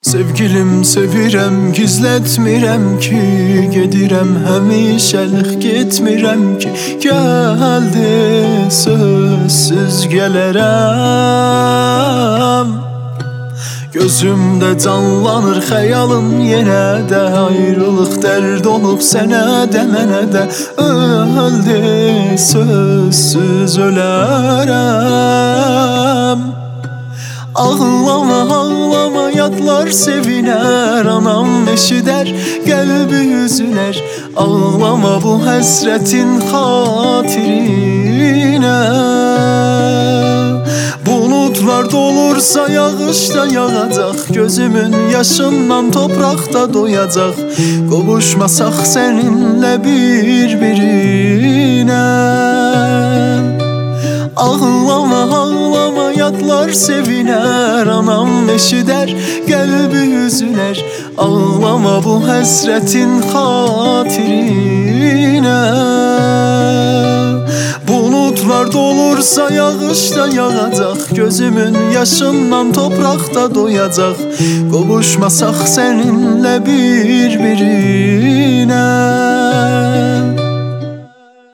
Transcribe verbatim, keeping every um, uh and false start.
Sevgilim sevirəm, gizlətmirəm ki, gedirəm həmişəlik getmirəm ki, gəldi sözsüz gələrəm. Gözümdə canlanır xəyalın yenə də, ayrılıq dərd olub sənə də mənə də, öldü sözsüz ölərəm. Ağlama, ağlama, yadlar seviner, anam eşider, qəlbi üzülər. Ağlama bu həsrətin xatirinə. Bulutlar dolursa yağışda yağacaq, gözümün yaşından toprakta doyacaq. Qovuşmasaq səninlə bir-birinə. Ağlama, ağlama, yadlar seviner, anam eşider, qəlbi üzülər. Ağlama bu həsrətin xatirinə. Bulutlar dolursa yağışda yağacaq, gözümün yaşından toprakta doyacaq. Qovuşmasaq səninlə bir-birinə.